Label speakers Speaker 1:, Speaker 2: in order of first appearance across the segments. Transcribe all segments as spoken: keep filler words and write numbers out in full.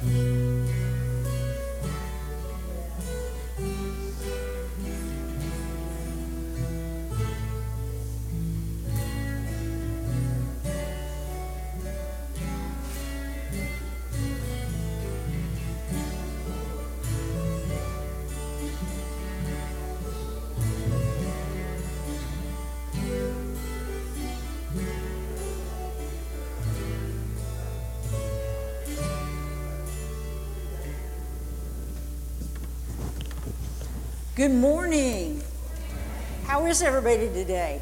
Speaker 1: Good morning. How is everybody today?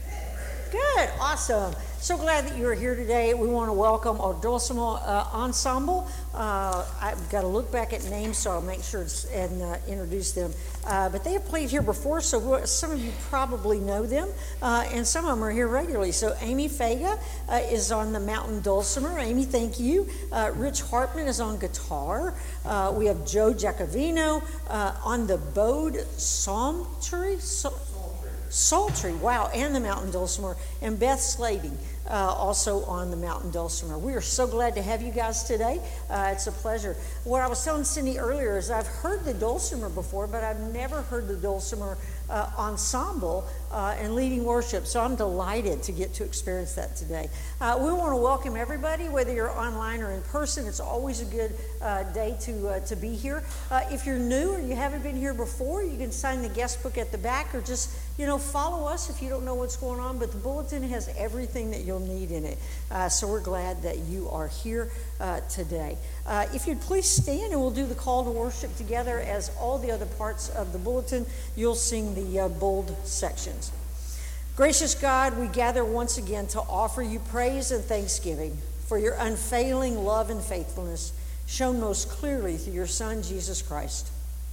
Speaker 1: Good, awesome. So glad that you're here today. We want to welcome our Dulcimer uh, Ensemble. Uh, I've got to look back at names, so I'll make sure it's, and uh, introduce them. Uh, but they have played here before, so some of you probably know them, uh, and some of them are here regularly. So Amy Faga uh, is on the mountain dulcimer. Amy, thank you. Uh, Rich Hartman is on guitar. Uh, we have Joe Giacovino uh, on the bowed psaltery. So- Psaltery, wow, and the mountain dulcimer, and Beth Slaving uh, also on the mountain dulcimer. We are so glad to have you guys today. Uh, it's a pleasure. What I was telling Cindy earlier is I've heard the dulcimer before, but I've never heard the dulcimer uh, ensemble uh, and leading worship, so I'm delighted to get to experience that today. Uh, we want to welcome everybody, whether you're online or in person. It's always a good uh, day to uh, to be here. Uh, if you're new or you haven't been here before, you can sign the guest book at the back, or just You know, follow us if you don't know what's going on, but the bulletin has everything that you'll need in it. Uh, so we're glad that you are here uh, today. Uh, if you'd please stand, and we'll do the call to worship together. As all the other parts of the bulletin, you'll sing the uh, bold sections. Gracious God, we gather once again to offer you praise and thanksgiving for your unfailing love and faithfulness, shown most clearly through your Son, Jesus Christ.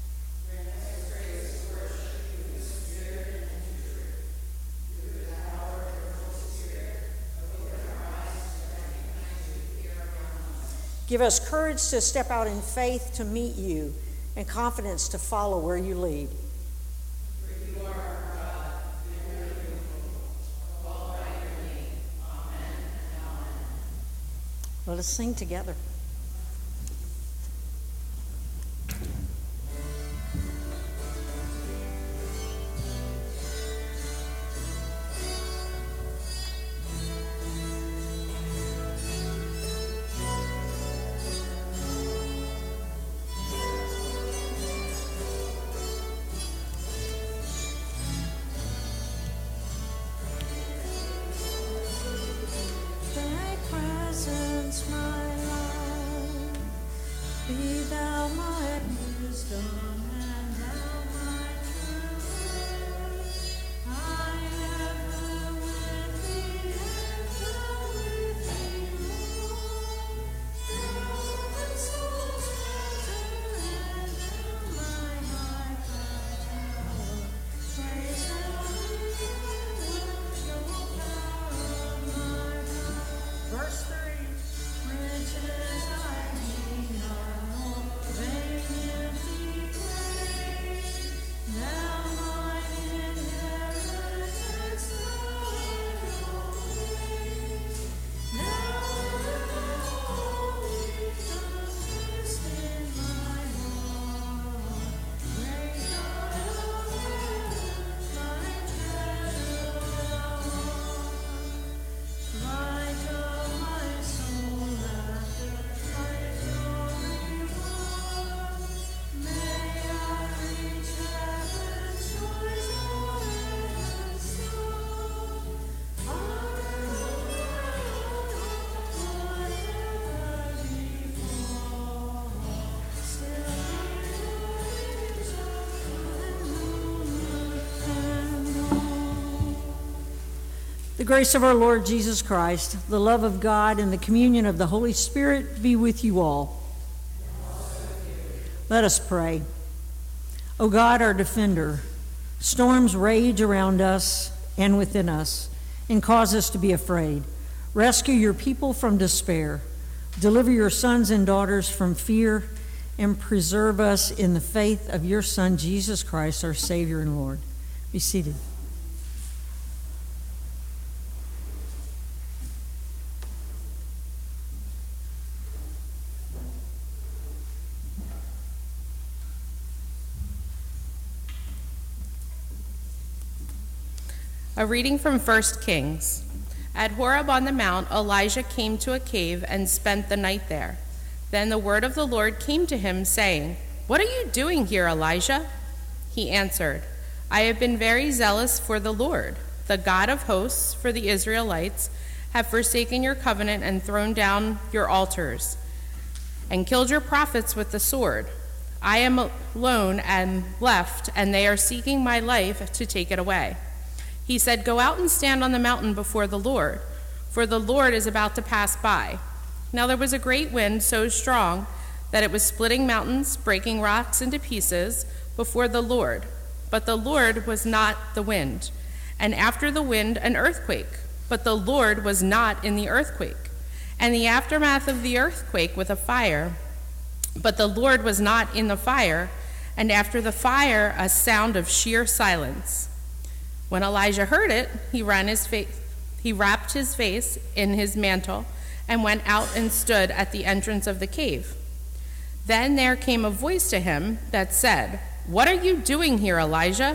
Speaker 1: Give us courage to step out in faith to meet you, and confidence to follow where you lead.
Speaker 2: For you are our God, and we are your people. Call by your name. Amen and amen.
Speaker 1: Let us sing together. The grace of our Lord Jesus Christ, the love of God, and the communion of the Holy Spirit be with you all. Let us pray. O God, our defender, storms rage around us and within us and cause us to be afraid. Rescue your people from despair. Deliver your sons and daughters from fear, and preserve us in the faith of your Son, Jesus Christ, our Savior and Lord. Be seated.
Speaker 3: A reading from First Kings. At Horeb on the mount, Elijah came to a cave and spent the night there. Then the word of the Lord came to him, saying, "What are you doing here, Elijah?" He answered, "I have been very zealous for the Lord, the God of hosts, for the Israelites have forsaken your covenant and thrown down your altars, and killed your prophets with the sword. I am alone and left, and they are seeking my life to take it away." He said, "Go out and stand on the mountain before the Lord, for the Lord is about to pass by." Now there was a great wind, so strong that it was splitting mountains, breaking rocks into pieces before the Lord. But the Lord was not the wind. And after the wind, an earthquake. But the Lord was not in the earthquake. And the aftermath of the earthquake with a fire. But the Lord was not in the fire. And after the fire, a sound of sheer silence. When Elijah heard it, he ran his face, he wrapped his face in his mantle and went out and stood at the entrance of the cave. Then there came a voice to him that said, "What are you doing here, Elijah?"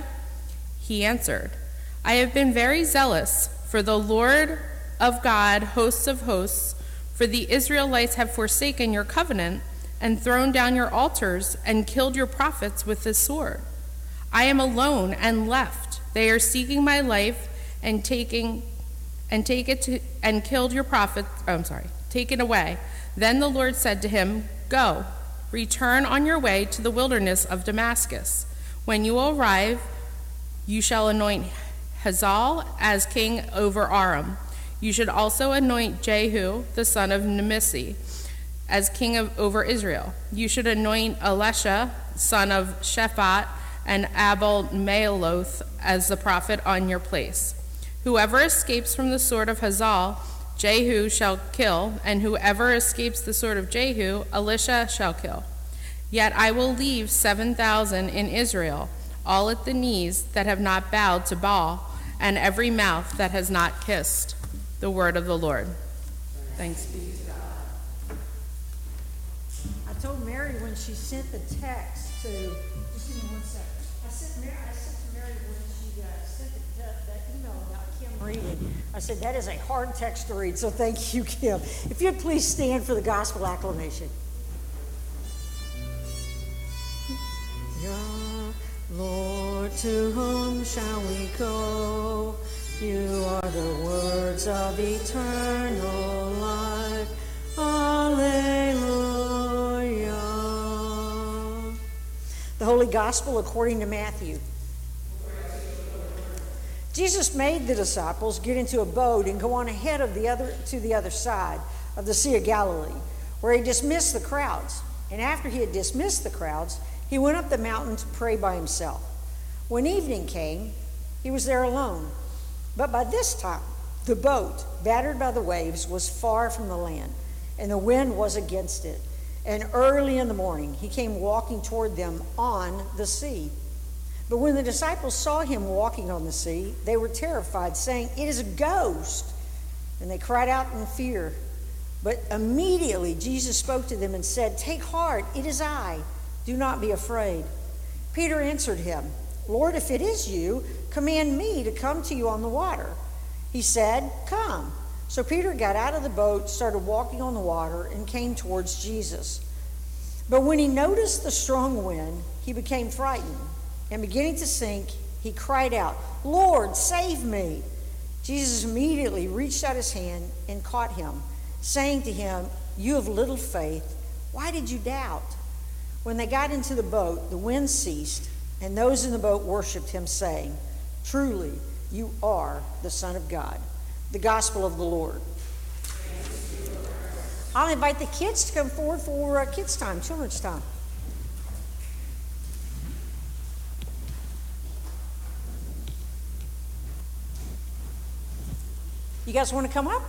Speaker 3: He answered, "I have been very zealous for the Lord of God, hosts of hosts, for the Israelites have forsaken your covenant and thrown down your altars and killed your prophets with the sword. I am alone and left. They are seeking my life and taking and take it to and killed your prophets. Oh, I'm sorry, taken away." Then the Lord said to him, "Go, return on your way to the wilderness of Damascus. When you arrive, you shall anoint Hazael as king over Aram. You should also anoint Jehu, the son of Nimshi, as king of, over Israel. You should anoint Elisha, son of Shaphat, and Abel-Meholah as the prophet on your place. Whoever escapes from the sword of Hazael, Jehu shall kill, and whoever escapes the sword of Jehu, Elisha shall kill. Yet I will leave seven thousand in Israel, all at the knees that have not bowed to Baal, and every mouth that has not kissed." The word of the Lord. Thanks be to God.
Speaker 1: I told Mary when she sent the text to, just give me one second. I sent Mary, I sent to Mary when she uh, sent the, the, the email about Kim reading. I said, that is a hard text to read, so thank you, Kim. If you'd please stand for the gospel acclamation. Yeah, Lord, to whom shall we go? You are the words of eternal life. Alleluia. The Holy Gospel according to Matthew. Jesus made the disciples get into a boat and go on ahead of the other to the other side of the Sea of Galilee, where he dismissed the crowds. And after he had dismissed the crowds, he went up the mountain to pray by himself. When evening came, he was there alone. But by this time, the boat, battered by the waves, was far from the land, and the wind was against it. And early in the morning, he came walking toward them on the sea. But when the disciples saw him walking on the sea, they were terrified, saying, "It is a ghost." And they cried out in fear. But immediately Jesus spoke to them and said, "Take heart, it is I. Do not be afraid." Peter answered him, "Lord, if it is you, command me to come to you on the water." He said, "Come." So Peter got out of the boat, started walking on the water, and came towards Jesus. But when he noticed the strong wind, he became frightened, and beginning to sink, he cried out, "Lord, save me." Jesus immediately reached out his hand and caught him, saying to him, "You have little faith, why did you doubt?" When they got into the boat, the wind ceased, and those in the boat worshipped him, saying, "Truly, you are the Son of God." The gospel of the Lord. I'll invite the kids to come forward for uh, kids' time, children's time. You guys want to come up?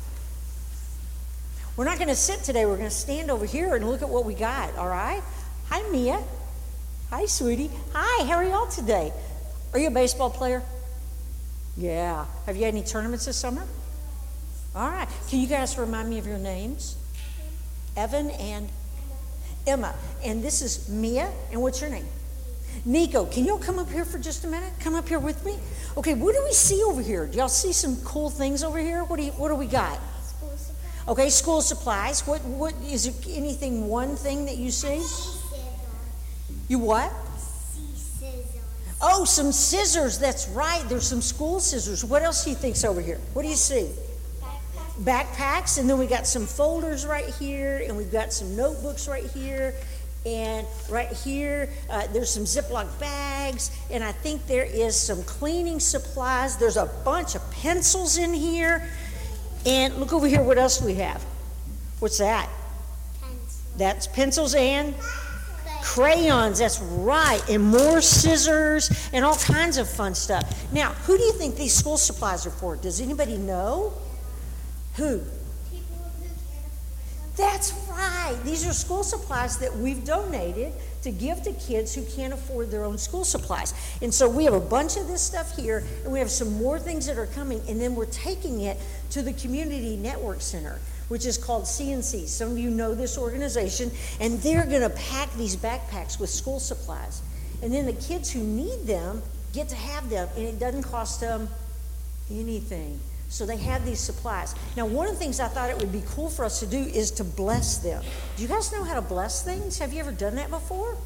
Speaker 1: We're not going to sit today. We're going to stand over here and look at what we got, all right? Hi, Mia. Hi, sweetie. Hi, how are y'all today? Are you a baseball player? Yeah. Have you had any tournaments this summer? All right. Can you guys remind me of your names? Evan and Emma. And this is Mia. And what's your name? Nico, can y'all come up here for just a minute? Come up here with me. Okay, what do we see over here? Do y'all see some cool things over here? What do you, what do we got?
Speaker 4: School supplies.
Speaker 1: Okay, school supplies. What what is there anything one thing that you see?
Speaker 4: Scissors.
Speaker 1: You what?
Speaker 4: Scissors.
Speaker 1: Oh, some scissors. That's right. There's some school scissors. What else do you think's over here? What do you see?
Speaker 4: Backpack.
Speaker 1: Backpacks, and then we got some folders right here, and we've got some notebooks right here, and right here uh, there's some Ziploc bags, and I think there is some cleaning supplies. There's a bunch of pencils in here, and look over here. What else we have? What's that?
Speaker 4: Pencil.
Speaker 1: That's pencils and crayons. That's right, and more scissors and all kinds of fun stuff. Now, who do you think these school supplies are for? Does anybody know? Who?
Speaker 4: People who can't afford
Speaker 1: That's right. These are school supplies that we've donated to give to kids who can't afford their own school supplies. And so we have a bunch of this stuff here, and we have some more things that are coming, and then we're taking it to the Community Network Center, which is called C N C. Some of you know this organization, and they're going to pack these backpacks with school supplies. And then the kids who need them get to have them, and it doesn't cost them anything. So they have these supplies. Now, one of the things I thought it would be cool for us to do is to bless them. Do you guys know how to bless things? Have you ever done that before?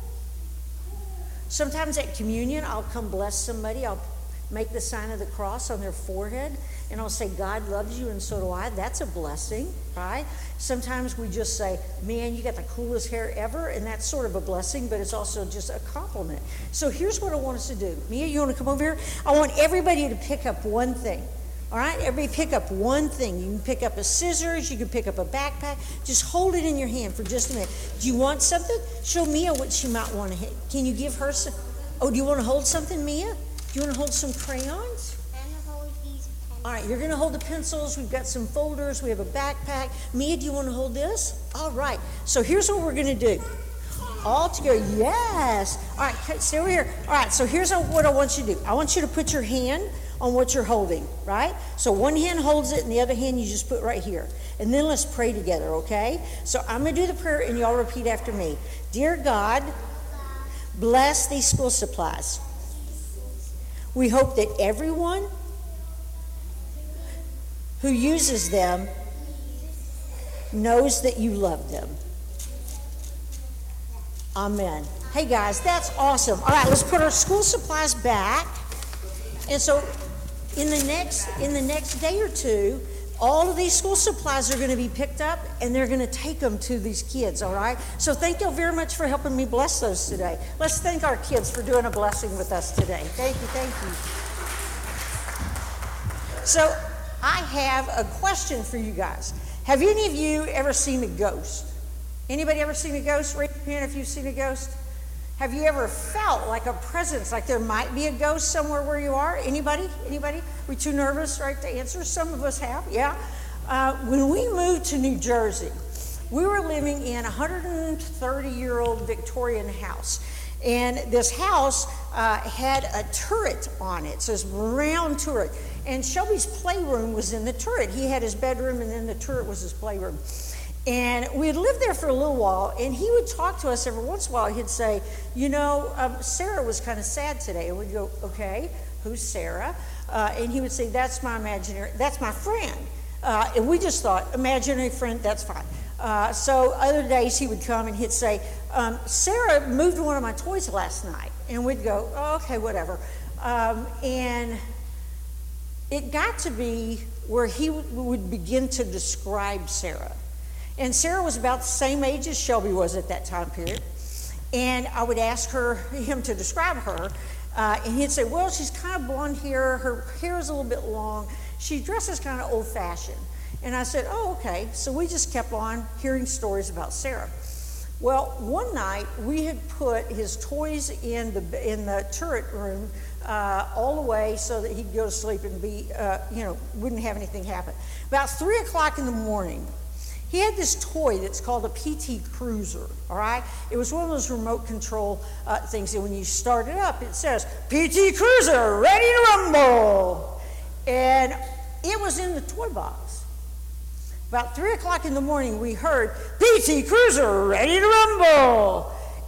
Speaker 1: Sometimes at communion, I'll come bless somebody. I'll make the sign of the cross on their forehead, and I'll say, God loves you, and so do I. That's a blessing, right? Sometimes we just say, man, you got the coolest hair ever, and that's sort of a blessing, but it's also just a compliment. So here's what I want us to do. Mia, you want to come over here? I want everybody to pick up one thing. All right, everybody pick up one thing. You can pick up a scissors, you can pick up a backpack. Just hold it in your hand for just a minute. Do you want something? Show Mia what she might want to hit. Can you give her some? Oh, do you want to hold something, Mia? Do you want to hold some crayons?
Speaker 4: and hold these pencils.
Speaker 1: All right, you're going to hold the pencils. We've got some folders. We have a backpack. Mia, do you want to hold this? All right, so here's what we're going to do. All together, yes. All right, stay over here. All right, so here's what I want you to do. I want you to put your hand on what you're holding, right? So one hand holds it and the other hand you just put right here. And then let's pray together, okay? So I'm going to do the prayer and y'all repeat after me. Dear God, bless these school supplies. We hope that everyone who uses them knows that you love them. Amen. Hey guys, that's awesome. All right, let's put our school supplies back. And so in the next in the next day or two, all of these school supplies are going to be picked up, and they're going to take them to these kids, all right? So thank you very much for helping me bless those today. Let's thank our kids for doing a blessing with us today. Thank you, thank you. So I have a question for you guys. Have any of you ever seen a ghost? Anybody ever seen a ghost? Raise your hand if you've seen a ghost. Have you ever felt like a presence, like there might be a ghost somewhere where you are? Anybody? Anybody? We too nervous, right, to answer? Some of us have, yeah. Uh, when we moved to New Jersey, we were living in a one hundred thirty-year-old Victorian house. And this house uh, had a turret on it, so this round turret. And Shelby's playroom was in the turret. He had his bedroom, and then the turret was his playroom. And we had lived there for a little while, and he would talk to us every once in a while. He'd say, you know, um, Sarah was kind of sad today. And we'd go, okay, who's Sarah? Uh, and he would say, that's my imaginary, that's my friend. Uh, and we just thought, imaginary friend, that's fine. Uh, so other days he would come and he'd say, um, Sarah moved one of my toys last night. And we'd go, oh, okay, whatever. Um, and it got to be where he w- would begin to describe Sarah. And Sarah was about the same age as Shelby was at that time period. And I would ask her, him to describe her, uh, and he'd say, well, she's kind of blonde hair, her hair is a little bit long, she dresses kind of old-fashioned. And I said, oh, okay. So we just kept on hearing stories about Sarah. Well, one night we had put his toys in the in the turret room uh, all the way so that he'd go to sleep and be, uh, you know, wouldn't have anything happen. About three o'clock in the morning, he had this toy that's called a P T Cruiser, all right? It was one of those remote control uh, things, and when you start it up, it says, P T Cruiser, ready to rumble. And it was in the toy box. About three o'clock in the morning, we heard, P T Cruiser, ready to rumble.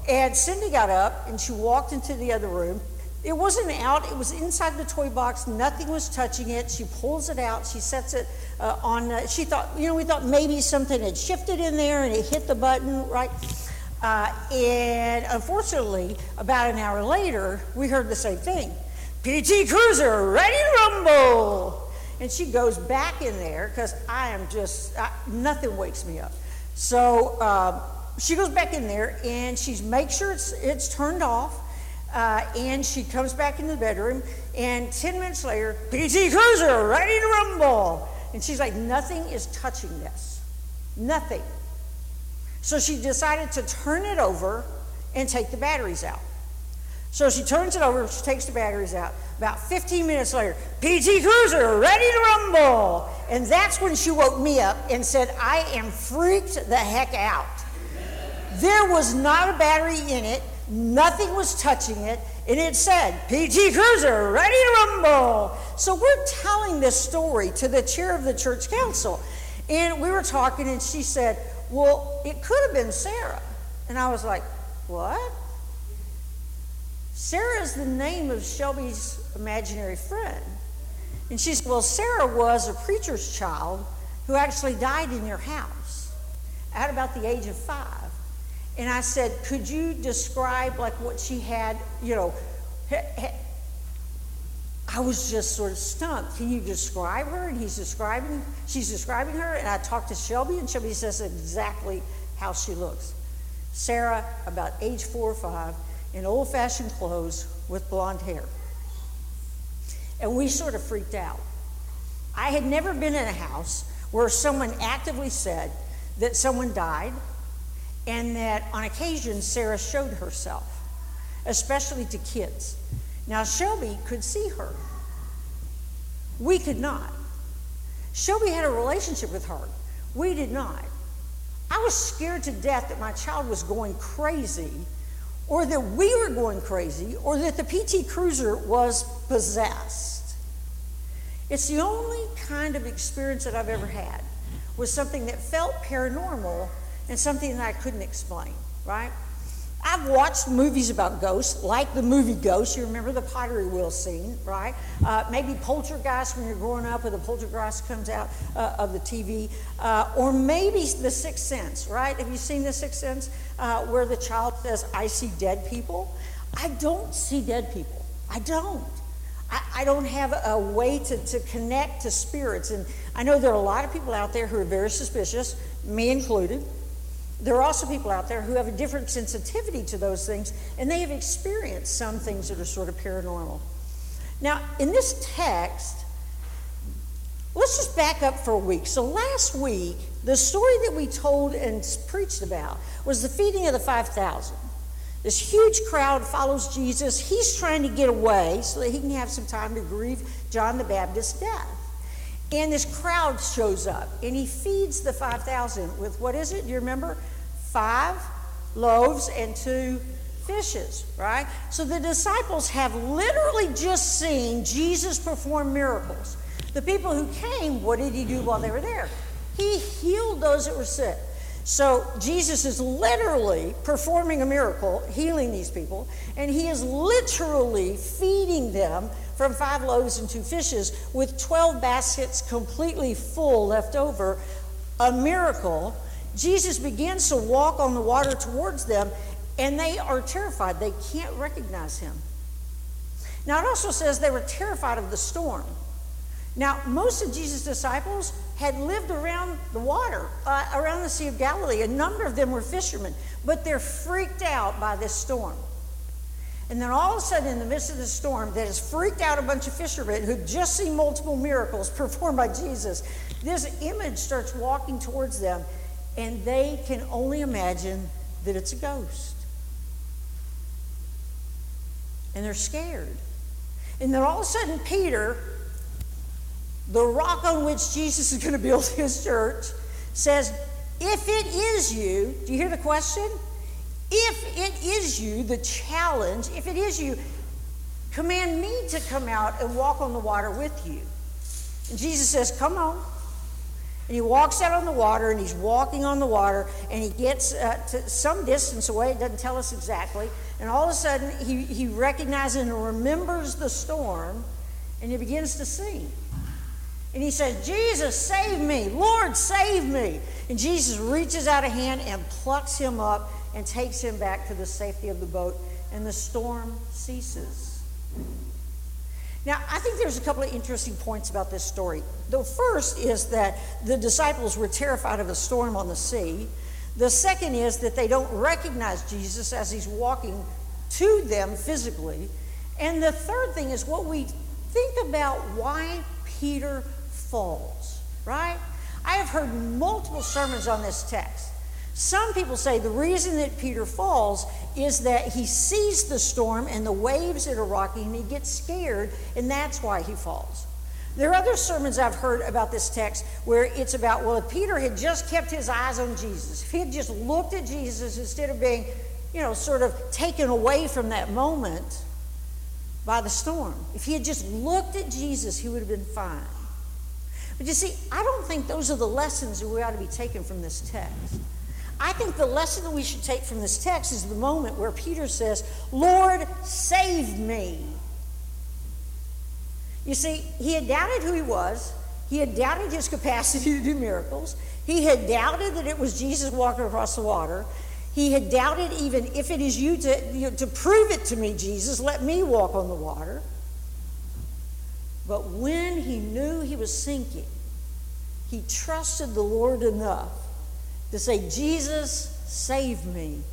Speaker 1: And Cindy got up and she walked into the other room. It wasn't out, it was inside the toy box. Nothing was touching it. She pulls it out, she sets it uh, on, uh, she thought, you know, we thought maybe something had shifted in there and it hit the button, right? Uh, and unfortunately, about an hour later, we heard the same thing. P T Cruiser, ready to rumble. And she goes back in there, because I am just, I, nothing wakes me up. So uh, she goes back in there and she makes sure it's, it's turned off. Uh, and she comes back into the bedroom, and ten minutes later, P T Cruiser, ready to rumble. And she's like, nothing is touching this. Nothing. So she decided to turn it over and take the batteries out. So she turns it over, she takes the batteries out. About fifteen minutes later, P T Cruiser, ready to rumble. And that's when she woke me up and said, I am freaked the heck out. There was not a battery in it. Nothing was touching it, and it said, P T Cruiser, ready to rumble. So we're telling this story to the chair of the church council, and we were talking, and she said, well, it could have been Sarah. And I was like, what? Sarah is the name of Shelby's imaginary friend. And she said, well, Sarah was a preacher's child who actually died in your house at about the age of five. And I said, could you describe like what she had, you know, ha, ha. I was just sort of stumped. Can you describe her? And he's describing, she's describing her. And I talked to Shelby, and Shelby says exactly how she looks. Sarah, about age four or five, in old-fashioned clothes with blonde hair. And we sort of freaked out. I had never been in a house where someone actively said that someone died, and that on occasion Sarah showed herself, especially to kids. Now Shelby could see her. We could not. Shelby had a relationship with her. We did not. I was scared to death that my child was going crazy, or that we were going crazy, or that the P T Cruiser was possessed. It's the only kind of experience that I've ever had, was something that felt paranormal and something that I couldn't explain, right? I've watched movies about ghosts, like the movie Ghost. You remember the pottery wheel scene, right? Uh, maybe Poltergeist when you're growing up, or the Poltergeist comes out uh, of the T V. Uh, or maybe The Sixth Sense, right? Have you seen The Sixth Sense, uh, where the child says, I see dead people? I don't see dead people. I don't. I, I don't have a way to, to connect to spirits. And I know there are a lot of people out there who are very suspicious, me included. There are also people out there who have a different sensitivity to those things, and they have experienced some things that are sort of paranormal. Now, in this text, let's just back up for a week. So last week, the story that we told and preached about was the feeding of the five thousand. This huge crowd follows Jesus. He's trying to get away so that he can have some time to grieve John the Baptist's death. And this crowd shows up, and he feeds the five thousand with, what is it? Do you remember? Five loaves and two fishes, right? So the disciples have literally just seen Jesus perform miracles. The people who came, what did he do while they were there? He healed those that were sick. So Jesus is literally performing a miracle, healing these people, and he is literally feeding them from five loaves and two fishes with twelve baskets completely full left over, a miracle. Jesus begins to walk on the water towards them, and they are terrified. They can't recognize him. Now, it also says they were terrified of the storm. Now, most of Jesus' disciples had lived around the water, uh, around the Sea of Galilee. A number of them were fishermen, but they're freaked out by this storm. And then all of a sudden, in the midst of the storm that has freaked out a bunch of fishermen who've just seen multiple miracles performed by Jesus, this image starts walking towards them, and they can only imagine that it's a ghost. And they're scared. And then all of a sudden, Peter, the rock on which Jesus is going to build his church, says, if it is you, do you hear the question? If it is you, the challenge, if it is you, command me to come out and walk on the water with you. And Jesus says, come on. And he walks out on the water, and he's walking on the water, and he gets uh, to some distance away. It doesn't tell us exactly. And all of a sudden, he, he recognizes and remembers the storm, and he begins to sing. And he says, Jesus, save me. Lord, save me. And Jesus reaches out a hand and plucks him up and takes him back to the safety of the boat, and the storm ceases. Now, I think there's a couple of interesting points about this story. The first is that the disciples were terrified of a storm on the sea. The second is that they don't recognize Jesus as he's walking to them physically. And the third thing is what we think about why Peter falls, right? I have heard multiple sermons on this text. Some people say the reason that Peter falls is that he sees the storm and the waves that are rocking, and he gets scared, and that's why he falls. There are other sermons I've heard about this text where it's about, well, if Peter had just kept his eyes on Jesus, if he had just looked at Jesus instead of being, you know, sort of taken away from that moment by the storm, if he had just looked at Jesus, he would have been fine. But you see, I don't think those are the lessons that we ought to be taken from this text. I think the lesson that we should take from this text is the moment where Peter says, Lord, save me. You see, he had doubted who he was. He had doubted his capacity to do miracles. He had doubted that it was Jesus walking across the water. He had doubted even, if it is you to, you know, to prove it to me, Jesus, let me walk on the water. But when he knew he was sinking, he trusted the Lord enough to say, Jesus, save me.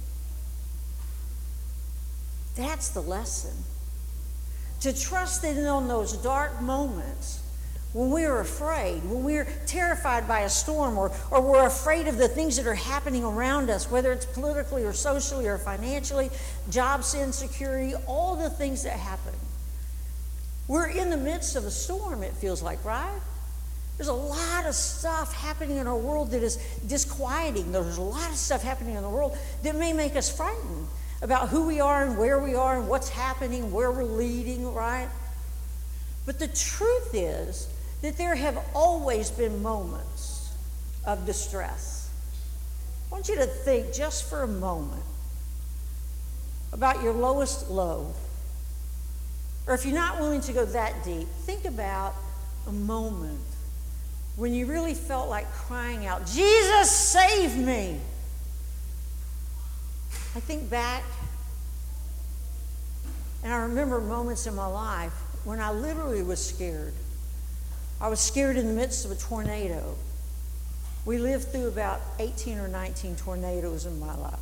Speaker 1: That's the lesson. To trust that in those dark moments, when we're afraid, when we're terrified by a storm, or, or we're afraid of the things that are happening around us, whether it's politically or socially or financially, jobs insecurity, all the things that happen. We're in the midst of a storm, it feels like, right? There's a lot of stuff happening in our world that is disquieting. There's a lot of stuff happening in the world that may make us frightened about who we are and where we are and what's happening, where we're leading, right? But the truth is that there have always been moments of distress. I want you to think just for a moment about your lowest low. Or if you're not willing to go that deep, think about a moment when you really felt like crying out, Jesus, save me. I think back, and I remember moments in my life when I literally was scared. I was scared in the midst of a tornado. We lived through about eighteen or nineteen tornadoes in my life.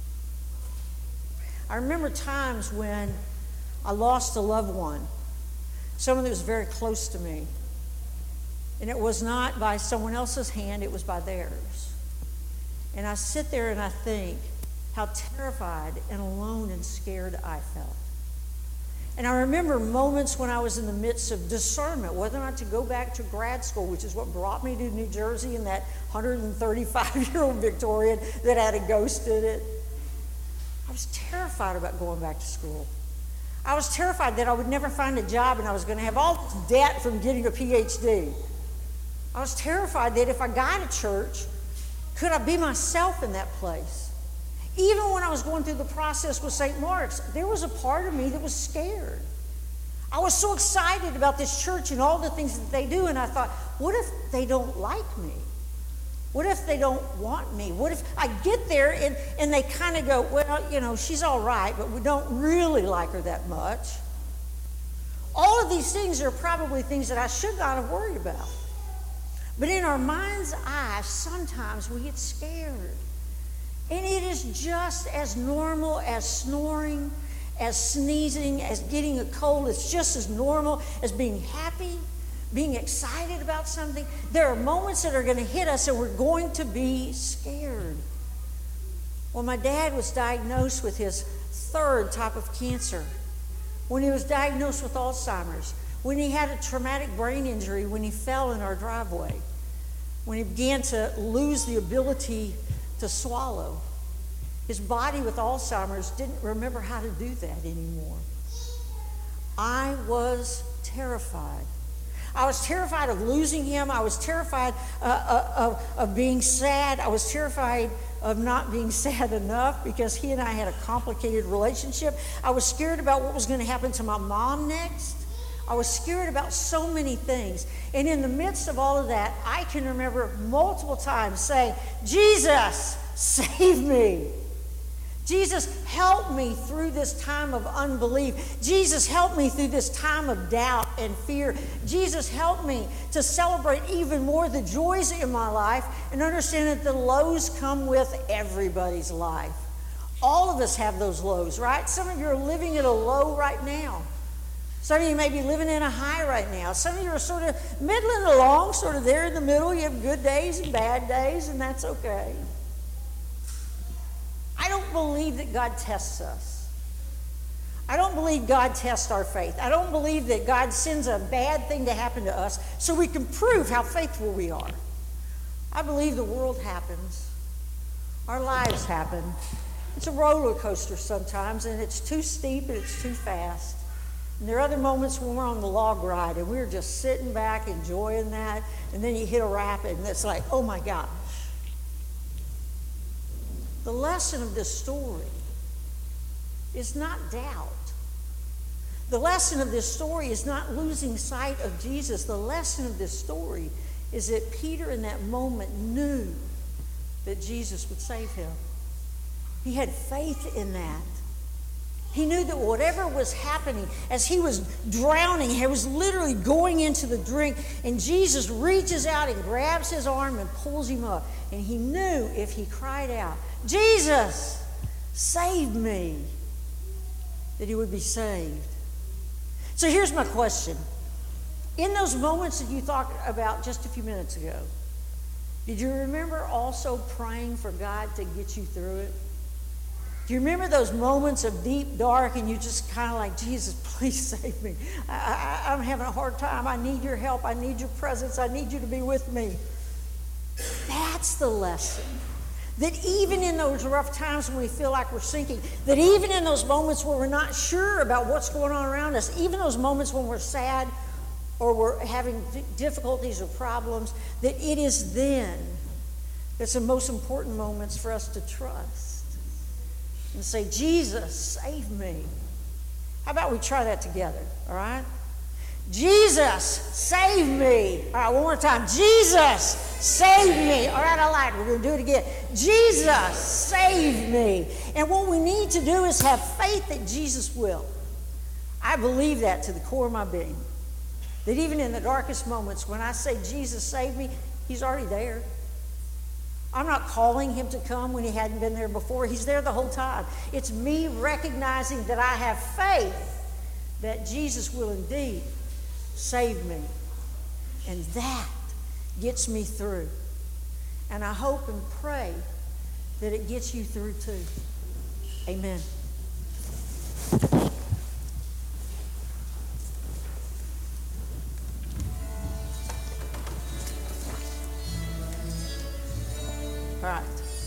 Speaker 1: I remember times when I lost a loved one, someone that was very close to me. And it was not by someone else's hand, it was by theirs. And I sit there and I think how terrified and alone and scared I felt. And I remember moments when I was in the midst of discernment, whether or not to go back to grad school, which is what brought me to New Jersey, and that one hundred thirty-five-year-old Victorian that had a ghost in it. I was terrified about going back to school. I was terrified that I would never find a job and I was going to have all this debt from getting a P H D. I was terrified that if I got a church, could I be myself in that place? Even when I was going through the process with Saint Mark's, there was a part of me that was scared. I was so excited about this church and all the things that they do, and I thought, what if they don't like me? What if they don't want me? What if I get there and, and they kind of go, well, you know, she's all right, but we don't really like her that much. All of these things are probably things that I should not have worried about. But in our mind's eye, sometimes we get scared. And it is just as normal as snoring, as sneezing, as getting a cold. It's just as normal as being happy, being excited about something. There are moments that are going to hit us and we're going to be scared. Well, my dad was diagnosed with his third type of cancer. When he was diagnosed with Alzheimer's, when he had a traumatic brain injury, when he fell in our driveway, when he began to lose the ability to swallow. His body with Alzheimer's didn't remember how to do that anymore. I was terrified. I was terrified of losing him. I was terrified uh, uh, of, of being sad. I was terrified of not being sad enough because he and I had a complicated relationship. I was scared about what was going to happen to my mom next. I was scared about so many things. And in the midst of all of that, I can remember multiple times saying, Jesus, save me. Jesus, help me through this time of unbelief. Jesus, help me through this time of doubt and fear. Jesus, help me to celebrate even more the joys in my life and understand that the lows come with everybody's life. All of us have those lows, right? Some of you are living at a low right now. Some of you may be living in a high right now. Some of you are sort of middling along, sort of there in the middle. You have good days and bad days, and that's okay. I don't believe that God tests us. I don't believe God tests our faith. I don't believe that God sends a bad thing to happen to us so we can prove how faithful we are. I believe the world happens. Our lives happen. It's a roller coaster sometimes, and it's too steep and it's too fast. And there are other moments when we're on the log ride and we're just sitting back enjoying that, and then you hit a rapid and it's like, oh my gosh. The lesson of this story is not doubt. The lesson of this story is not losing sight of Jesus. The lesson of this story is that Peter in that moment knew that Jesus would save him. He had faith in that. He knew that whatever was happening, as he was drowning, he was literally going into the drink, and Jesus reaches out and grabs his arm and pulls him up. And he knew if he cried out, Jesus, save me, that he would be saved. So here's my question. In those moments that you thought about just a few minutes ago, did you remember also praying for God to get you through it? Do you remember those moments of deep dark and you just kind of like, Jesus, please save me. I, I, I'm having a hard time. I need your help. I need your presence. I need you to be with me. That's the lesson. That even in those rough times when we feel like we're sinking, that even in those moments where we're not sure about what's going on around us, even those moments when we're sad or we're having difficulties or problems, that it is then that's the most important moments for us to trust. And say, Jesus, save me. How about we try that together, all right? Jesus, save me. All right, one more time. Jesus, save me. All right, I lied. We're going to do it again. Jesus, save me. And what we need to do is have faith that Jesus will. I believe that to the core of my being. That even in the darkest moments, when I say, Jesus, save me, he's already there. I'm not calling him to come when he hadn't been there before. He's there the whole time. It's me recognizing that I have faith that Jesus will indeed save me. And that gets me through. And I hope and pray that it gets you through too. Amen. All right.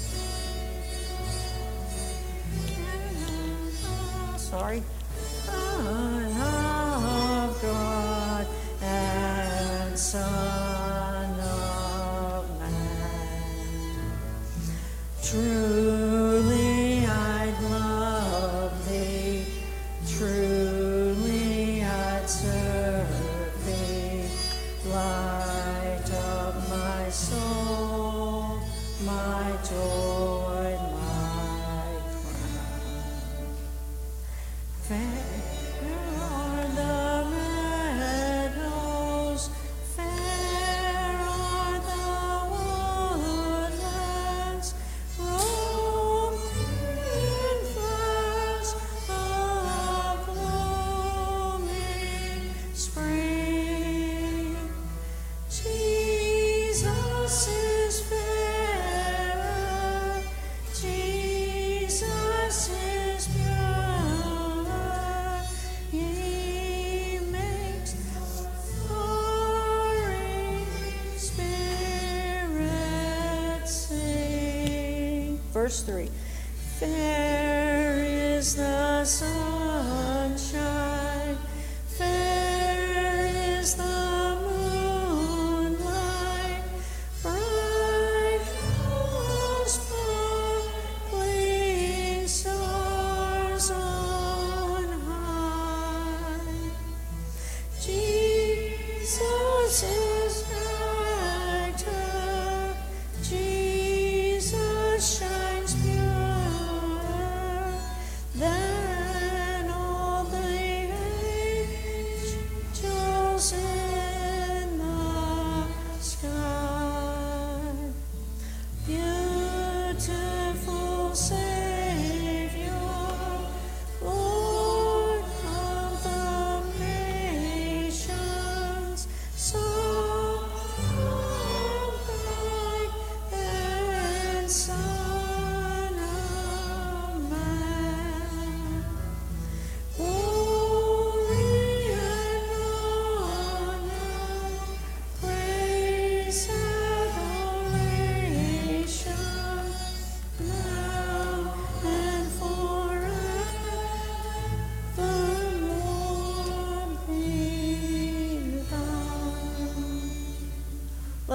Speaker 1: Sorry. Son of God and Son of Man. Truly I'd love thee. Truly I'd serve thee. Light of my soul, my joy, my crown. Fair are the meadows, fair are the woodlands, robed in flowers of blooming spring. Jesus is fair, Jesus is pure, he makes the foreign spirit sing. Verse three. Fair is the sunshine, fair is the moon.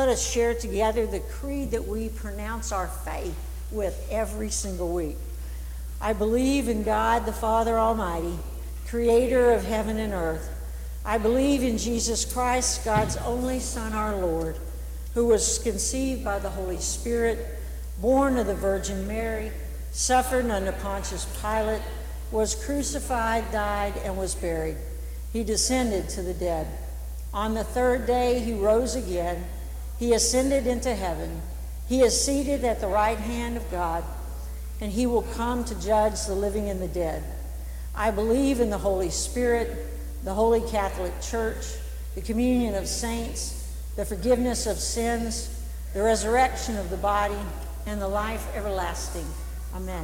Speaker 1: let us share together the creed that we pronounce our faith with every single week. I believe in God, the Father Almighty, creator of heaven and earth. I believe in Jesus Christ, God's only Son, our Lord, who was conceived by the Holy Spirit, born of the Virgin Mary, suffered under Pontius Pilate, was crucified, died, and was buried. He descended to the dead. On the third day he rose again. He ascended into heaven. He is seated at the right hand of God, and he will come to judge the living and the dead. I believe in the Holy Spirit, the Holy Catholic Church, the communion of saints, the forgiveness of sins, the resurrection of the body, and the life everlasting. Amen.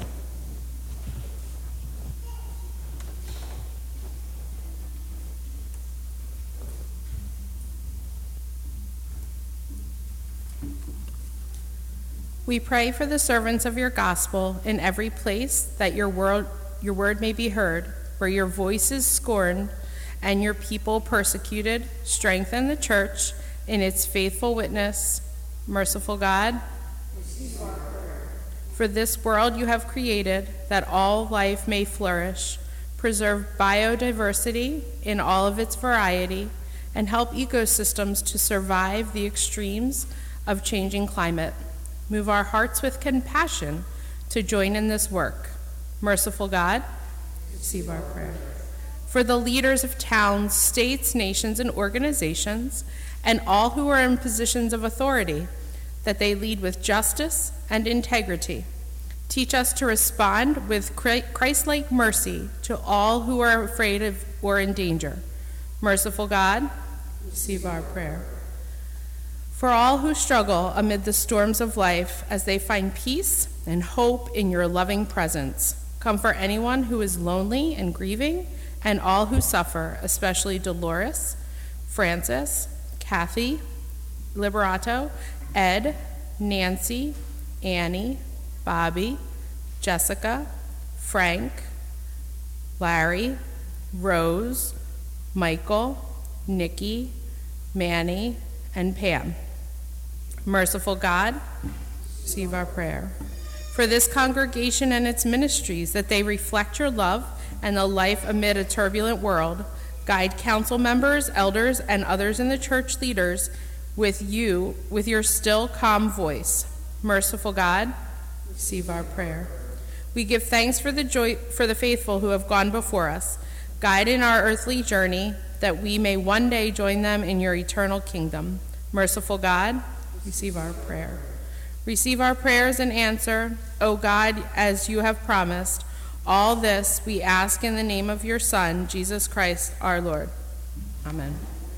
Speaker 3: We pray for the servants of your gospel in every place, that your word, your word may be heard, where your voice is scorned and your people persecuted. Strengthen the church in its faithful witness. Merciful God, for this world you have created, that all life may flourish. Preserve biodiversity in all of its variety, and help ecosystems to survive the extremes of changing climate. Move our hearts with compassion to join in this work. Merciful God, receive our prayer. For the leaders of towns, states, nations, and organizations, and all who are in positions of authority, that they lead with justice and integrity. Teach us to respond with Christ-like mercy to all who are afraid of or in danger. Merciful God, receive our prayer. For all who struggle amid the storms of life, as they find peace and hope in your loving presence. Comfort anyone who is lonely and grieving, and all who suffer, especially Dolores, Francis, Kathy, Liberato, Ed, Nancy, Annie, Bobby, Jessica, Frank, Larry, Rose, Michael, Nikki, Manny, and Pam. Merciful God, receive our prayer. For this congregation and its ministries, that they reflect your love and the life amid a turbulent world. Guide council members, elders, and others in the church leaders with you, with your still, calm voice. Merciful God, receive our prayer. We give thanks for the joy, for the faithful who have gone before us. Guide in our earthly journey, that we may one day join them in your eternal kingdom. Merciful God, receive our prayer. Receive our prayers and answer, O God, as you have promised. All this we ask in the name of your Son, Jesus Christ, our Lord. Amen.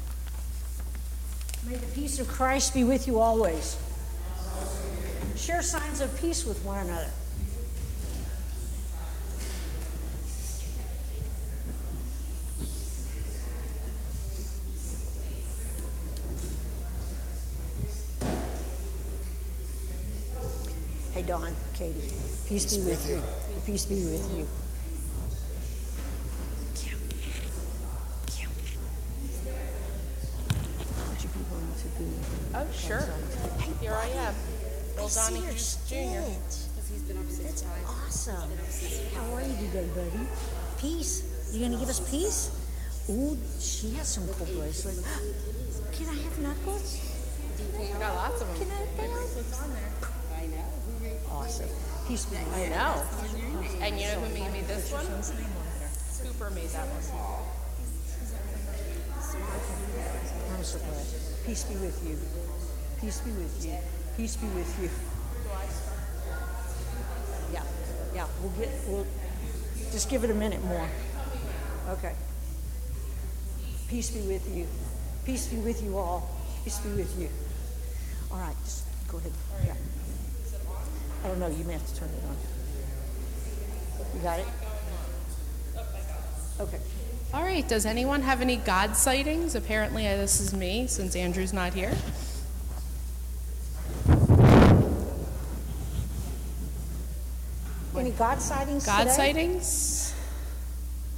Speaker 1: May the peace of Christ be with you always. Share signs of peace with one another. Hey, Dawn, Katie, peace be with you. Peace be with you. Kim. Kim. Would you be willing to be?
Speaker 3: Oh, sure.
Speaker 1: Hey,
Speaker 3: Here I am. Bill
Speaker 1: I see
Speaker 3: Donahue
Speaker 1: your
Speaker 3: Junior
Speaker 1: skit. That's awesome. How are you today, buddy? Peace. You gonna give us peace? Ooh, she has some cool bracelets. Can I have knuckles?
Speaker 3: I got lots of them.
Speaker 1: Can I have them?
Speaker 3: What's on there?
Speaker 1: Awesome. Peace be with
Speaker 3: I
Speaker 1: you.
Speaker 3: know. And you know who made me this one? Cooper made that one.
Speaker 1: I'm so glad. Peace be with you. Peace be with you. Peace be with you. Yeah, yeah. We'll get. We'll just give it a minute more. Okay. Peace be with you. Peace be with you all. Peace be with you. All right. Just go ahead. Yeah. I don't know. You may have to turn it on. You got it? Okay.
Speaker 3: All right. Does anyone have any God sightings? Apparently, uh, this is me, since Andrew's not here.
Speaker 1: Any God sightings
Speaker 3: God
Speaker 1: today?
Speaker 3: sightings?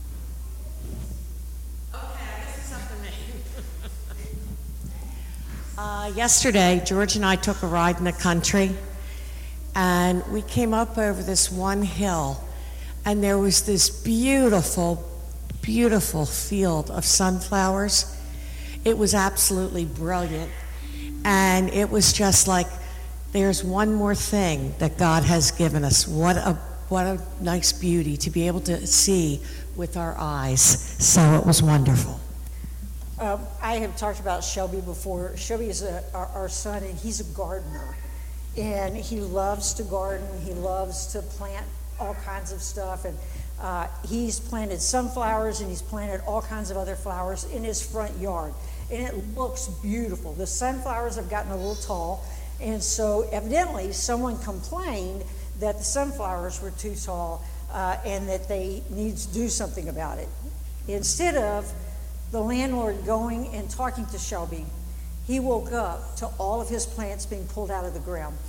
Speaker 2: Okay, I guess it's up to me.
Speaker 5: Uh, yesterday, George and I took a ride in the country, and we came up over this one hill, and there was this beautiful, beautiful field of sunflowers. It was absolutely brilliant, and it was just like, there's one more thing that God has given us. What a what a nice beauty to be able to see with our eyes. So it was wonderful.
Speaker 1: Uh, I have talked about Shelby before. Shelby is a, our, our son, and he's a gardener. And he loves to garden. He loves to plant all kinds of stuff. And uh, he's planted sunflowers, and he's planted all kinds of other flowers in his front yard. And it looks beautiful. The sunflowers have gotten a little tall. And so evidently someone complained that the sunflowers were too tall uh, and that they need to do something about it. Instead of the landlord going and talking to Shelby, he woke up to all of his plants being pulled out of the ground.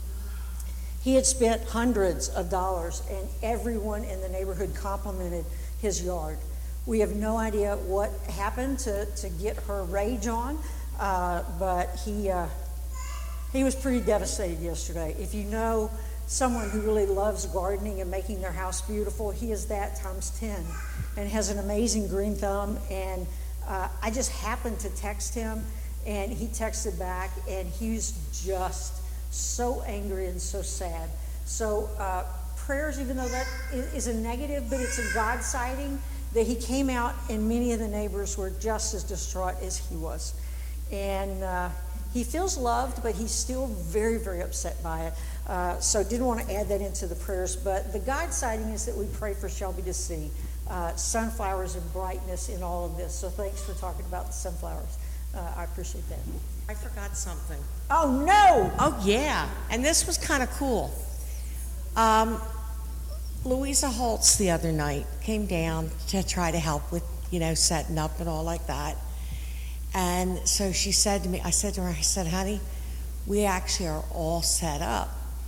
Speaker 1: He had spent hundreds of dollars, and everyone in the neighborhood complimented his yard. We have no idea what happened to, to get her rage on, uh, but he uh, he was pretty devastated yesterday. If you know someone who really loves gardening and making their house beautiful, he is that times ten, and has an amazing green thumb. And uh, I just happened to text him, and he texted back, and he was just so angry and so sad. So uh, prayers, even though that is a negative, but it's a God sighting, that he came out and many of the neighbors were just as distraught as he was. And uh, he feels loved, but he's still very, very upset by it. Uh, so didn't want to add that into the prayers, but the God sighting is that we pray for Shelby to see uh, sunflowers and brightness in all of this. So thanks for talking about the sunflowers. Uh, I appreciate that.
Speaker 5: I forgot something.
Speaker 1: Oh, no!
Speaker 5: Oh, yeah. And this was kind of cool. Um, Louisa Holtz the other night came down to try to help with, you know, setting up and all like that. And so she said to me, I said to her, I said, honey, we actually are all set up.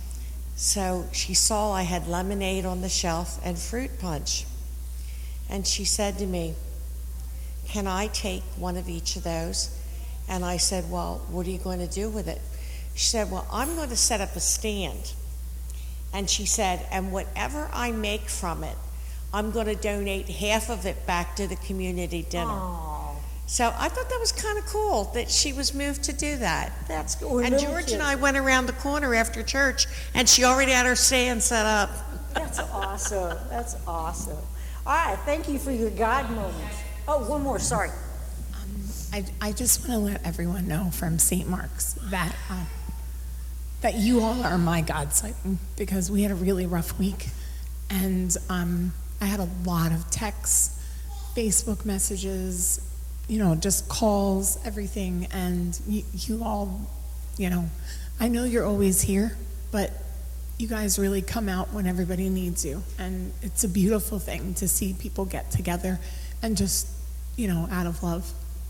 Speaker 5: So she saw I had lemonade on the shelf and fruit punch. And she said to me, can I take one of each of those? And I said, well, what are you going to do with it? She said, well, I'm going to set up a stand. And she said, and whatever I make from it, I'm going to donate half of it back to the community dinner.
Speaker 1: Aww.
Speaker 5: So I thought that was kind of cool that she was moved to do that.
Speaker 1: That's cool.
Speaker 5: And George
Speaker 1: kids.
Speaker 5: and I went around the corner after church, and she already had her stand set up.
Speaker 1: That's awesome. That's awesome. All right, thank you for your God moments. Oh, one more, sorry.
Speaker 6: Um, I, I just want to let everyone know from Saint Mark's that um, that you all are my God sighting, because we had a really rough week, and um, I had a lot of texts, Facebook messages, you know, just calls, everything, and you, you all, you know, I know you're always here, but you guys really come out when everybody needs you, and it's a beautiful thing to see people get together and just, you know, out of love.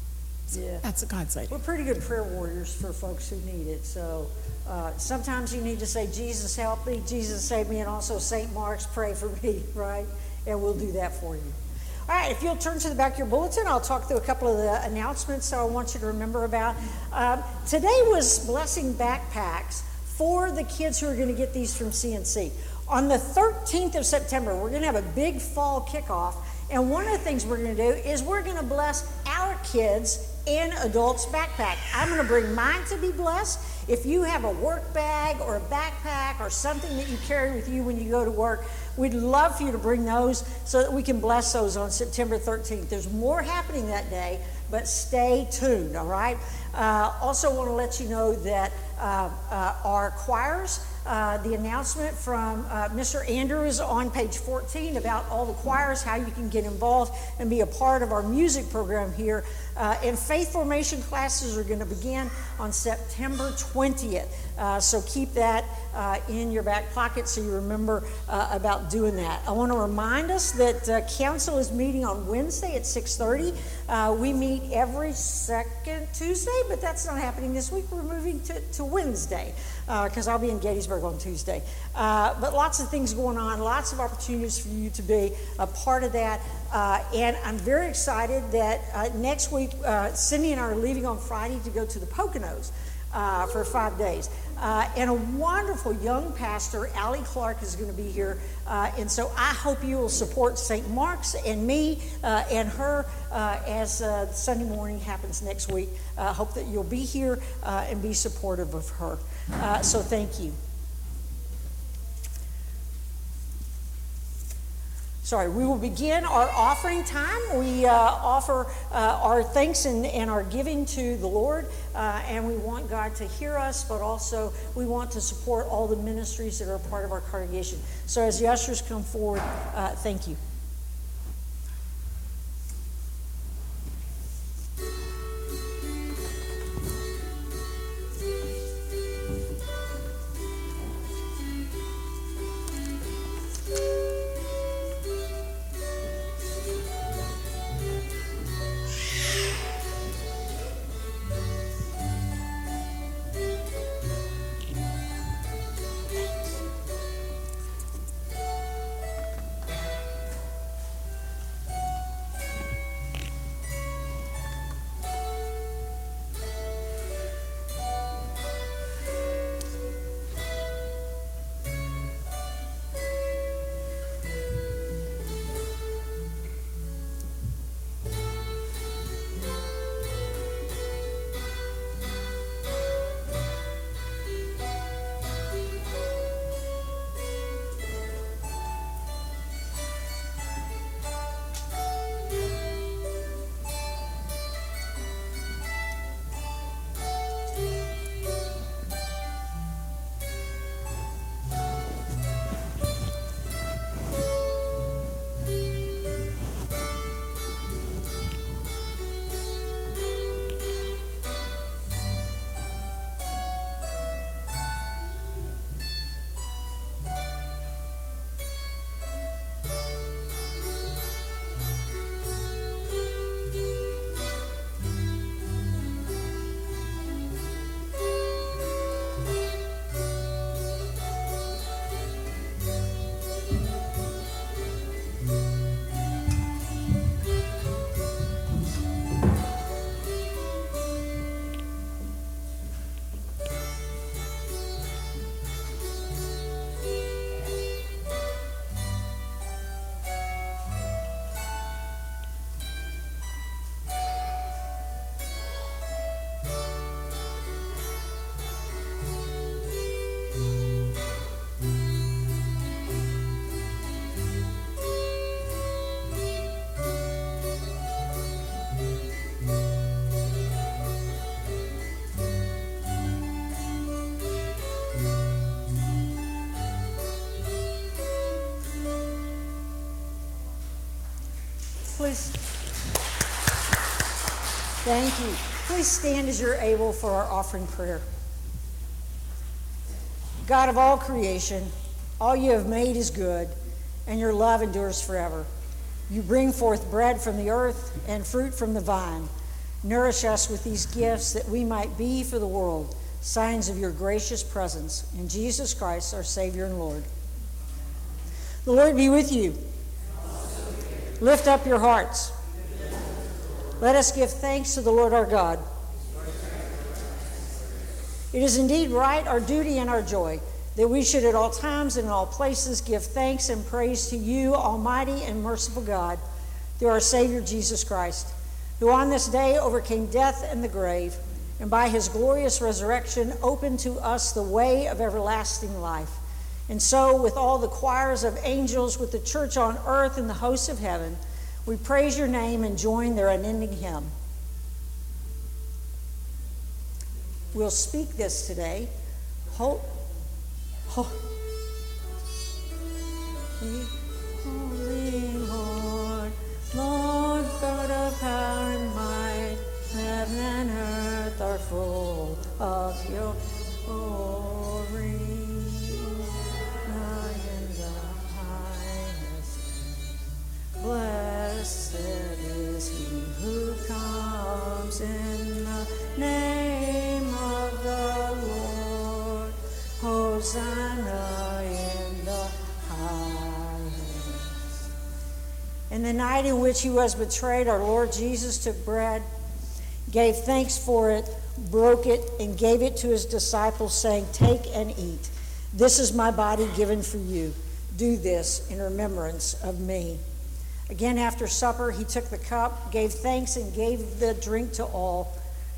Speaker 6: So
Speaker 1: Yeah.
Speaker 6: that's a God sighting.
Speaker 1: We're pretty good prayer warriors for folks who need it. So uh, sometimes you need to say, Jesus, help me, Jesus, save me, and also Saint Mark's, pray for me, right? And we'll do that for you. All right, if you'll turn to the back of your bulletin, I'll talk through a couple of the announcements that I want you to remember about. Um, today was Blessing Backpacks for the kids who are going to get these from C N C. On the thirteenth of September, we're going to have a big fall kickoff, and one of the things we're going to do is we're going to bless our kids in adults' backpack. I'm going to bring mine to be blessed. If you have a work bag or a backpack or something that you carry with you when you go to work, we'd love for you to bring those so that we can bless those on September thirteenth. There's more happening that day, but stay tuned, all right? Uh, also want to let you know that uh, uh, our choirs, uh, the announcement from uh, Mister Andrew is on page fourteen about all the choirs, how you can get involved and be a part of our music program here. Uh, and faith formation classes are going to begin on September twentieth. Uh, so keep that uh, in your back pocket so you remember uh, about doing that. I want to remind us that uh, council is meeting on Wednesday at six thirty. Uh, we meet every second Tuesday, but that's not happening this week. We're moving to, to Wednesday. because uh, I'll be in Gettysburg on Tuesday. Uh, but lots of things going on, lots of opportunities for you to be a part of that. Uh, and I'm very excited that uh, next week, uh, Cindy and I are leaving on Friday to go to the Poconos uh, for five days. Uh, and a wonderful young pastor, Allie Clark, is going to be here. Uh, and so I hope you will support Saint Mark's and me uh, and her uh, as uh, Sunday morning happens next week. I uh, hope that you'll be here uh, and be supportive of her. Uh, so thank you. Sorry, we will begin our offering time. We uh, offer uh, our thanks and, and our giving to the Lord, uh, and we want God to hear us, but also we want to support all the ministries that are part of our congregation. So as the ushers come forward, uh, thank you. Please. Thank you. Please stand as you're able for our offering prayer. God of all creation, all you have made is good, and your love endures forever. You bring forth bread from the earth and fruit from the vine. Nourish us with these gifts that we might be for the world signs of your gracious presence. In Jesus Christ, our Savior and Lord. The Lord be with you. Lift up your hearts. Let us give thanks to the Lord our God. It is indeed right, our duty and our joy, that we should at all times and in all places give thanks and praise to you, Almighty and merciful God, through our Savior Jesus Christ, who on this day overcame death and the grave, and by his glorious resurrection opened to us the way of everlasting life. And so, with all the choirs of angels, with the church on earth and the hosts of heaven, we praise your name and join their unending hymn. We'll speak this today. Holy, holy Lord, Lord God of power and might, heaven and earth are full of your glory. Blessed is he who comes in the name of the Lord. And the night in which he was betrayed, our Lord Jesus took bread, gave thanks for it, broke it, and gave it to his disciples, saying, "Take and eat. This is my body given for you. Do this in remembrance of me." Again, after supper, he took the cup, gave thanks, and gave the drink to all,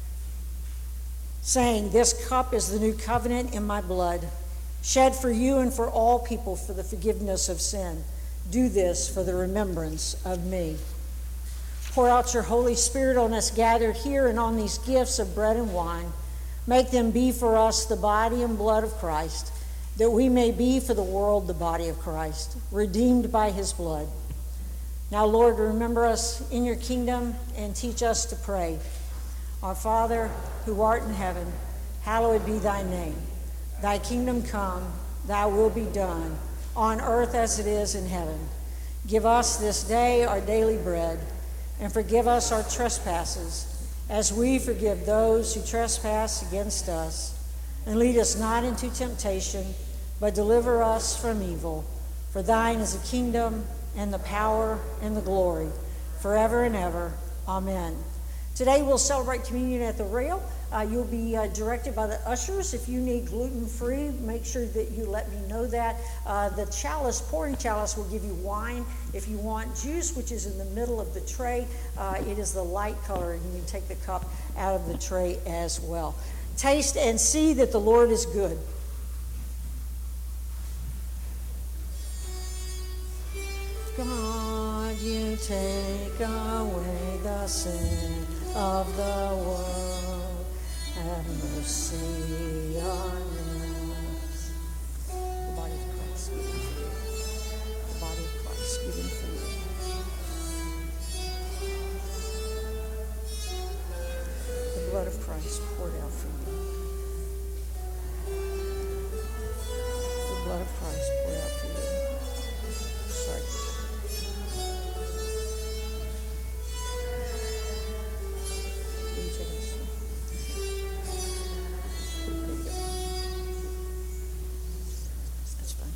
Speaker 1: saying, "This cup is the new covenant in my blood, shed for you and for all people for the forgiveness of sin. Do this for the remembrance of me." Pour out your Holy Spirit on us gathered here and on these gifts of bread and wine. Make them be for us the body and blood of Christ, that we may be for the world the body of Christ, redeemed by his blood. Now, Lord, remember us in your kingdom and teach us to pray. Our Father, who art in heaven, hallowed be thy name. Thy kingdom come, thy will be done, on earth as it is in heaven. Give us this day our daily bread, and forgive us our trespasses, as we forgive those who trespass against us. And lead us not into temptation, but deliver us from evil. For thine is the kingdom, and the power, and the glory, forever and ever. Amen. Today we'll celebrate communion at the rail. Uh, you'll be uh, directed by the ushers. If you need gluten-free, make sure that you let me know that. Uh, the chalice, pouring chalice, will give you wine. If you want juice, which is in the middle of the tray, uh, it is the light color, and you can take the cup out of the tray as well. Taste and see that the Lord is good. God, you take away the sin of the world. Have mercy on us. The body of Christ given for you. The body of Christ given for you. The blood of Christ poured out for you. The blood of Christ poured out for you. Sorry. You take this. That's fine.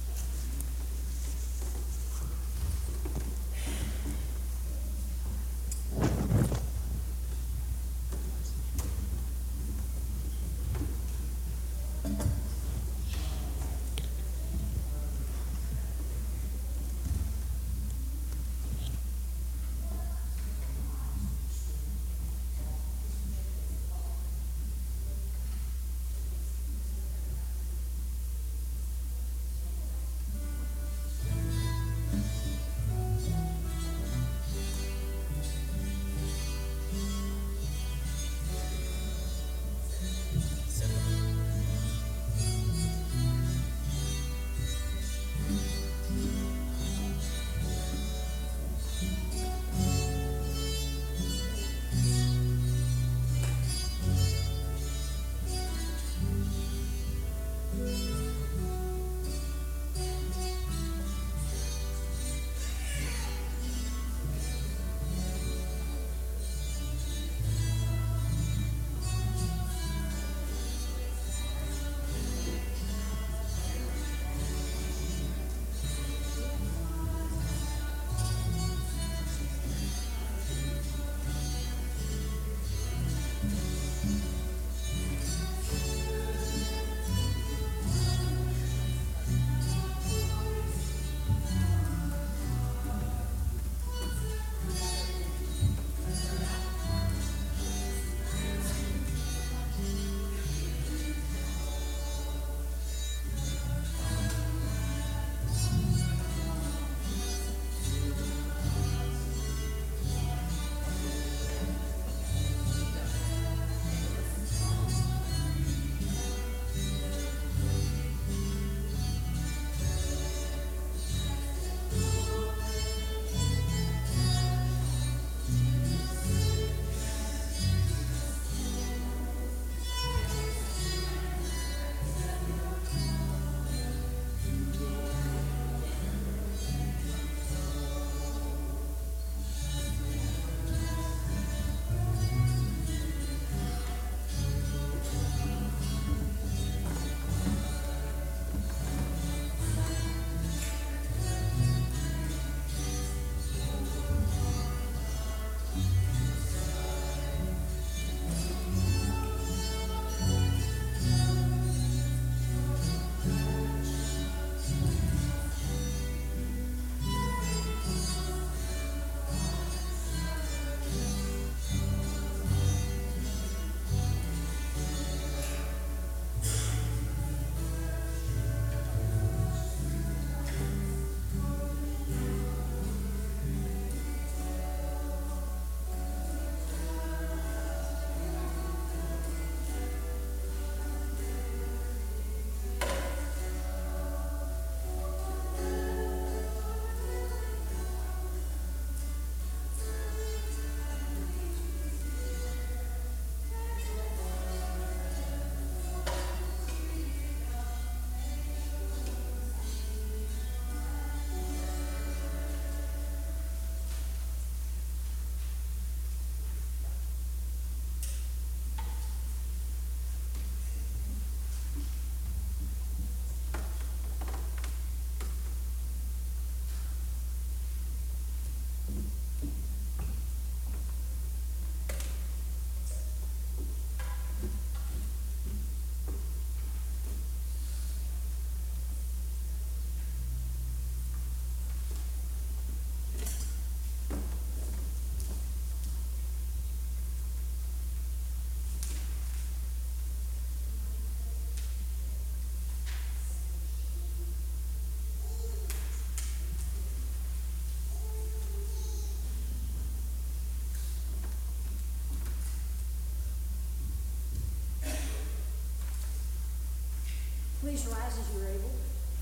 Speaker 1: Please rise as you're able.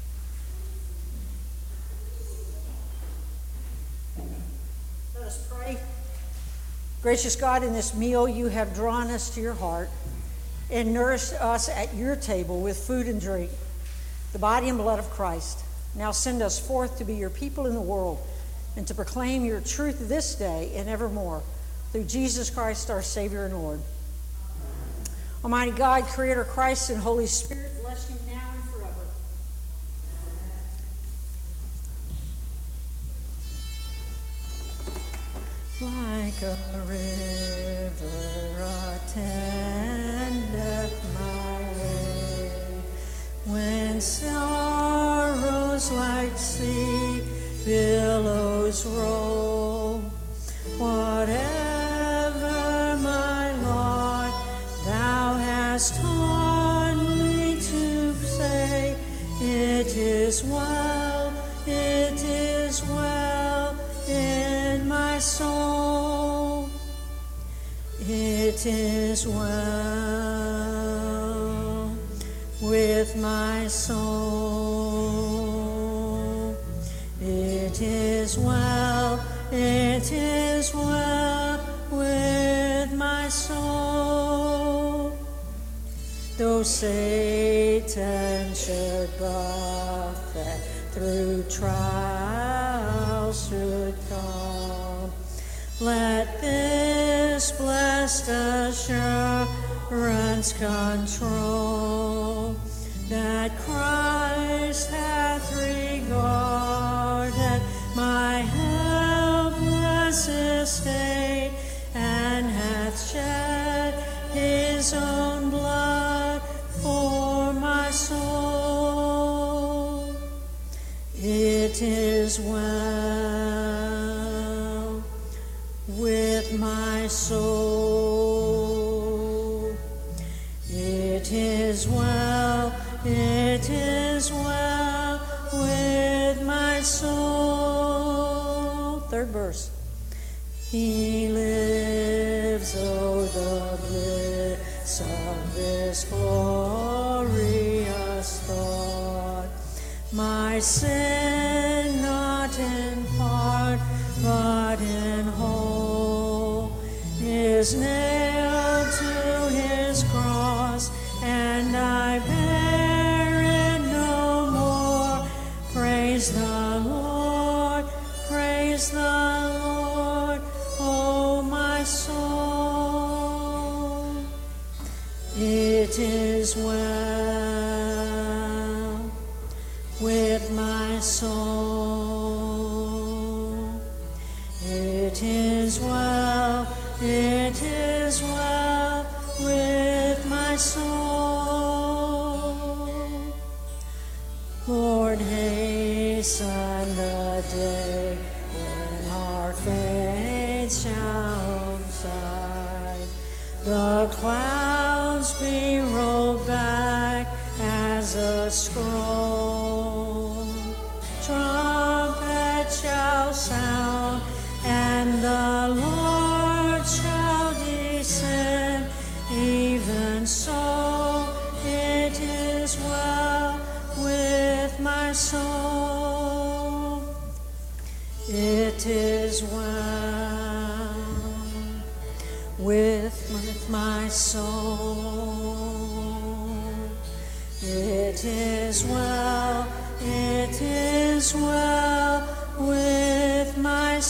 Speaker 1: Let us pray. Gracious God, in this meal you have drawn us to your heart and nourished us at your table with food and drink, the body and blood of Christ. Now send us forth to be your people in the world and to proclaim your truth this day and evermore through Jesus Christ, our Savior and Lord. Almighty God, Creator Christ and Holy Spirit, bless you now and forever. Like a river attendeth my way, when sorrows like sea billows roll, whatever my lot thou hast taught me to say, it is well, it is well in my soul, it is well with my soul, it is well, it is well with my soul. Though Satan should buffet, through trials should come, let this blessed assurance control, that Christ hath regarded my helpless estate, and hath shed his own blood for my soul. It is well with my soul. It is well, it is well with my soul. Third verse. He lives, oh, the bliss of this glorious thought. My sin not in part, but in whole, is nailed to his cross, and I bear it no more. Praise the Lord, praise the Lord, oh my soul. It is well with my soul. It is well, it is well with my soul. Lord, hasten the day when our faith shall shine. The clouds be rolled back as a scroll. Trumpet shall sound, and the Lord shall descend. Even so, it is well with my soul. It is well with, with my soul. It is well, it is well with my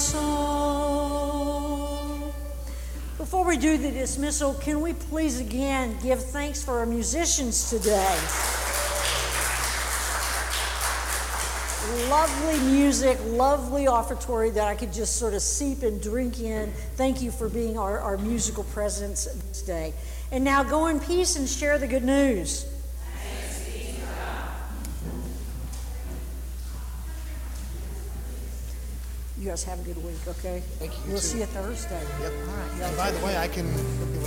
Speaker 1: soul. Before we do the dismissal, can we please again give thanks for our musicians today? lovely music, lovely offertory that I could just sort of seep and drink in. Thank you for being our, our musical presence this day. And now go in peace and share the good news. You guys have a good week, okay?
Speaker 7: Thank you. You
Speaker 1: We'll
Speaker 7: too.
Speaker 1: see you Thursday.
Speaker 7: Yep.
Speaker 1: All right.
Speaker 7: And by the way, I can